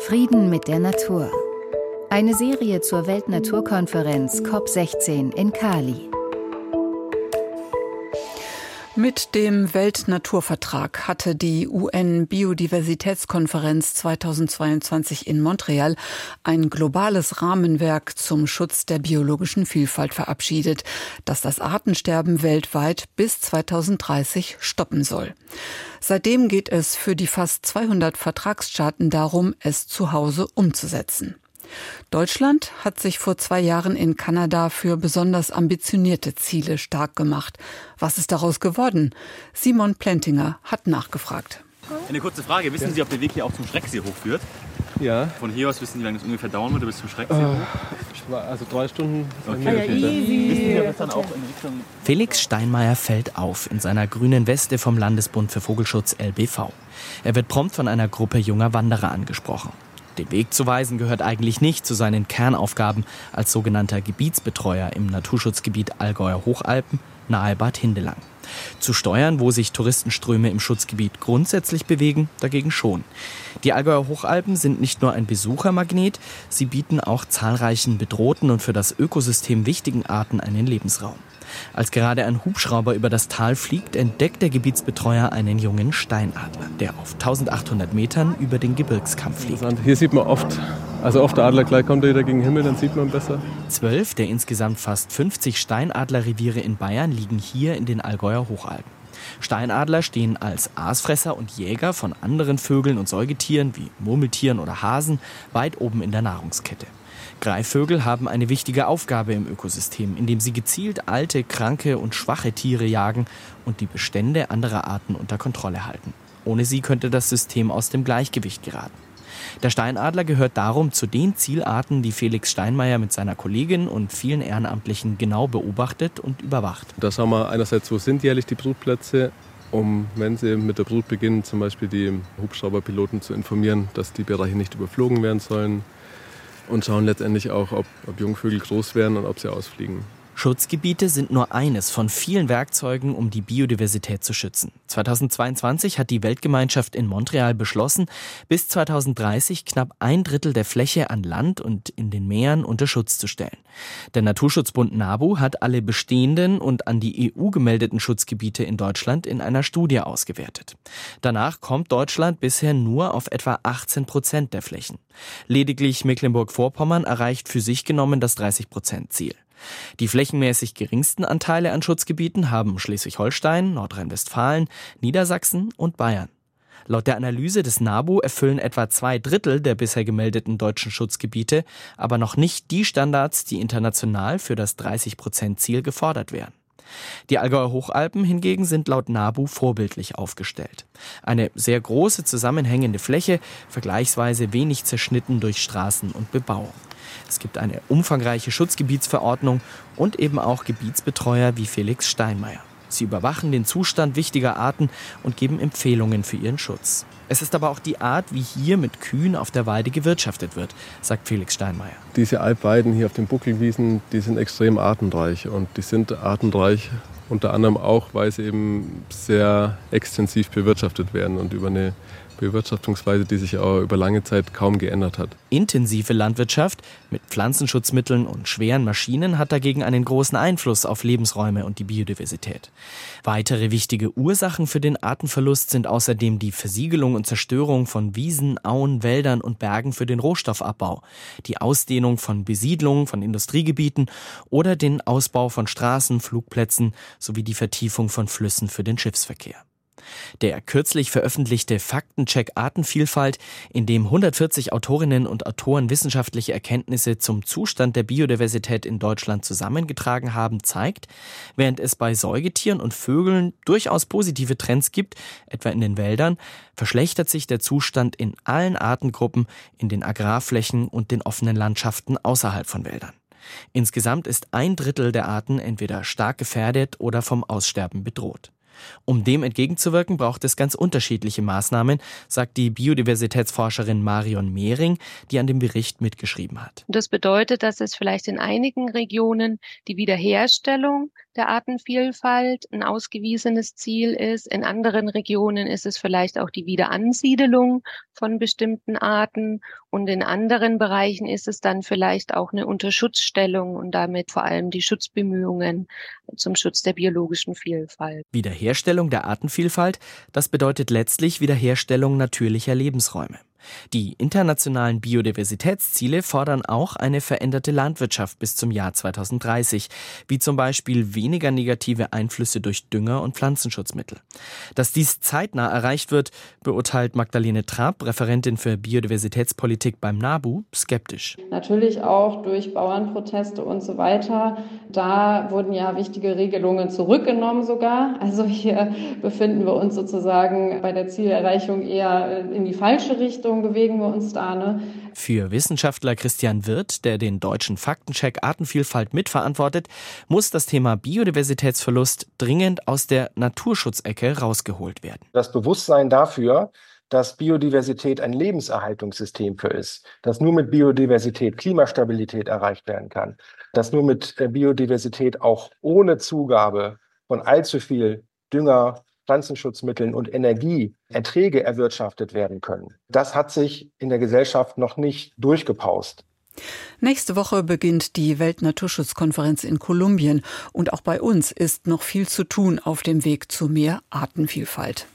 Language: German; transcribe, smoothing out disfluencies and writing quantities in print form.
Frieden mit der Natur. Eine Serie zur Weltnaturkonferenz COP16 in Cali. Mit dem Weltnaturvertrag hatte die UN-Biodiversitätskonferenz 2022 in Montreal ein globales Rahmenwerk zum Schutz der biologischen Vielfalt verabschiedet, das das Artensterben weltweit bis 2030 stoppen soll. Seitdem geht es für die fast 200 Vertragsstaaten darum, es zu Hause umzusetzen. Deutschland hat sich vor 2 Jahren in Kanada für besonders ambitionierte Ziele stark gemacht. Was ist daraus geworden? Simon Plentinger hat nachgefragt. Eine kurze Frage. Wissen Sie, ob der Weg hier auch zum Schrecksee hochführt? Ja. Von hier aus wissen Sie, wie lange das ungefähr dauern würde bis zum Schrecksee hoch? Also 3 Stunden. Okay. Wissen Sie, ob es dann auch in Richtung... Felix Steinmeier fällt auf in seiner grünen Weste vom Landesbund für Vogelschutz LBV. Er wird prompt von einer Gruppe junger Wanderer angesprochen. Den Weg zu weisen gehört eigentlich nicht zu seinen Kernaufgaben als sogenannter Gebietsbetreuer im Naturschutzgebiet Allgäuer Hochalpen nahe Bad Hindelang. Zu steuern, wo sich Touristenströme im Schutzgebiet grundsätzlich bewegen, dagegen schon. Die Allgäuer Hochalpen sind nicht nur ein Besuchermagnet, sie bieten auch zahlreichen bedrohten und für das Ökosystem wichtigen Arten einen Lebensraum. Als gerade ein Hubschrauber über das Tal fliegt, entdeckt der Gebietsbetreuer einen jungen Steinadler, der auf 1800 Metern über den Gebirgskamm fliegt. Hier sieht man oft der Adler gleich kommt er wieder gegen den Himmel, dann sieht man besser. 12 der insgesamt fast 50 Steinadlerreviere in Bayern liegen hier in den Allgäuer Hochalpen. Steinadler stehen als Aasfresser und Jäger von anderen Vögeln und Säugetieren wie Murmeltieren oder Hasen weit oben in der Nahrungskette. Greifvögel haben eine wichtige Aufgabe im Ökosystem, indem sie gezielt alte, kranke und schwache Tiere jagen und die Bestände anderer Arten unter Kontrolle halten. Ohne sie könnte das System aus dem Gleichgewicht geraten. Der Steinadler gehört darum zu den Zielarten, die Felix Steinmeier mit seiner Kollegin und vielen Ehrenamtlichen genau beobachtet und überwacht. Da schauen wir einerseits, wo sind jährlich die Brutplätze, um, wenn sie mit der Brut beginnen, zum Beispiel die Hubschrauberpiloten zu informieren, dass die Bereiche nicht überflogen werden sollen. Und schauen letztendlich auch, ob Jungvögel groß werden und ob sie ausfliegen. Schutzgebiete sind nur eines von vielen Werkzeugen, um die Biodiversität zu schützen. 2022 hat die Weltgemeinschaft in Montreal beschlossen, bis 2030 knapp 1/3 der Fläche an Land und in den Meeren unter Schutz zu stellen. Der Naturschutzbund NABU hat alle bestehenden und an die EU gemeldeten Schutzgebiete in Deutschland in einer Studie ausgewertet. Danach kommt Deutschland bisher nur auf etwa 18% der Flächen. Lediglich Mecklenburg-Vorpommern erreicht für sich genommen das 30%-Ziel. Die flächenmäßig geringsten Anteile an Schutzgebieten haben Schleswig-Holstein, Nordrhein-Westfalen, Niedersachsen und Bayern. Laut der Analyse des NABU erfüllen etwa 2/3 der bisher gemeldeten deutschen Schutzgebiete aber noch nicht die Standards, die international für das 30%-Ziel gefordert werden. Die Allgäuer Hochalpen hingegen sind laut NABU vorbildlich aufgestellt. Eine sehr große zusammenhängende Fläche, vergleichsweise wenig zerschnitten durch Straßen und Bebauung. Es gibt eine umfangreiche Schutzgebietsverordnung und eben auch Gebietsbetreuer wie Felix Steinmeier. Sie überwachen den Zustand wichtiger Arten und geben Empfehlungen für ihren Schutz. Es ist aber auch die Art, wie hier mit Kühen auf der Weide gewirtschaftet wird, sagt Felix Steinmeier. Diese Alpweiden hier auf den Buckelwiesen, die sind extrem artenreich. Und die sind artenreich unter anderem auch, weil sie eben sehr extensiv bewirtschaftet werden und über eine Bewirtschaftungsweise, die sich auch über lange Zeit kaum geändert hat. Intensive Landwirtschaft mit Pflanzenschutzmitteln und schweren Maschinen hat dagegen einen großen Einfluss auf Lebensräume und die Biodiversität. Weitere wichtige Ursachen für den Artenverlust sind außerdem die Versiegelung und Zerstörung von Wiesen, Auen, Wäldern und Bergen für den Rohstoffabbau, die Ausdehnung von Besiedlungen von Industriegebieten oder den Ausbau von Straßen, Flugplätzen sowie die Vertiefung von Flüssen für den Schiffsverkehr. Der kürzlich veröffentlichte Faktencheck Artenvielfalt, in dem 140 Autorinnen und Autoren wissenschaftliche Erkenntnisse zum Zustand der Biodiversität in Deutschland zusammengetragen haben, zeigt, während es bei Säugetieren und Vögeln durchaus positive Trends gibt, etwa in den Wäldern, verschlechtert sich der Zustand in allen Artengruppen, in den Agrarflächen und den offenen Landschaften außerhalb von Wäldern. Insgesamt ist 1/3 der Arten entweder stark gefährdet oder vom Aussterben bedroht. Um dem entgegenzuwirken, braucht es ganz unterschiedliche Maßnahmen, sagt die Biodiversitätsforscherin Marion Mehring, die an dem Bericht mitgeschrieben hat. Das bedeutet, dass es vielleicht in einigen Regionen die Wiederherstellung der Artenvielfalt ein ausgewiesenes Ziel ist. In anderen Regionen ist es vielleicht auch die Wiederansiedelung von bestimmten Arten und in anderen Bereichen ist es dann vielleicht auch eine Unterschutzstellung und damit vor allem die Schutzbemühungen zum Schutz der biologischen Vielfalt. Wiederherstellung der Artenvielfalt, das bedeutet letztlich Wiederherstellung natürlicher Lebensräume. Die internationalen Biodiversitätsziele fordern auch eine veränderte Landwirtschaft bis zum Jahr 2030, wie zum Beispiel weniger negative Einflüsse durch Dünger und Pflanzenschutzmittel. Dass dies zeitnah erreicht wird, beurteilt Magdalene Trapp, Referentin für Biodiversitätspolitik beim NABU, skeptisch. Natürlich auch durch Bauernproteste und so weiter. Da wurden ja wichtige Regelungen zurückgenommen sogar. Also hier befinden wir uns sozusagen bei der Zielerreichung eher in die falsche Richtung. Bewegen wir uns da, ne? Für Wissenschaftler Christian Wirth, der den deutschen Faktencheck Artenvielfalt mitverantwortet, muss das Thema Biodiversitätsverlust dringend aus der Naturschutzecke rausgeholt werden. Das Bewusstsein dafür, dass Biodiversität ein Lebenserhaltungssystem ist, dass nur mit Biodiversität Klimastabilität erreicht werden kann, dass nur mit Biodiversität auch ohne Zugabe von allzu viel Dünger, Pflanzenschutzmitteln und Energie Erträge erwirtschaftet werden können. Das hat sich in der Gesellschaft noch nicht durchgepaust. Nächste Woche beginnt die Weltnaturschutzkonferenz in Kolumbien und auch bei uns ist noch viel zu tun auf dem Weg zu mehr Artenvielfalt.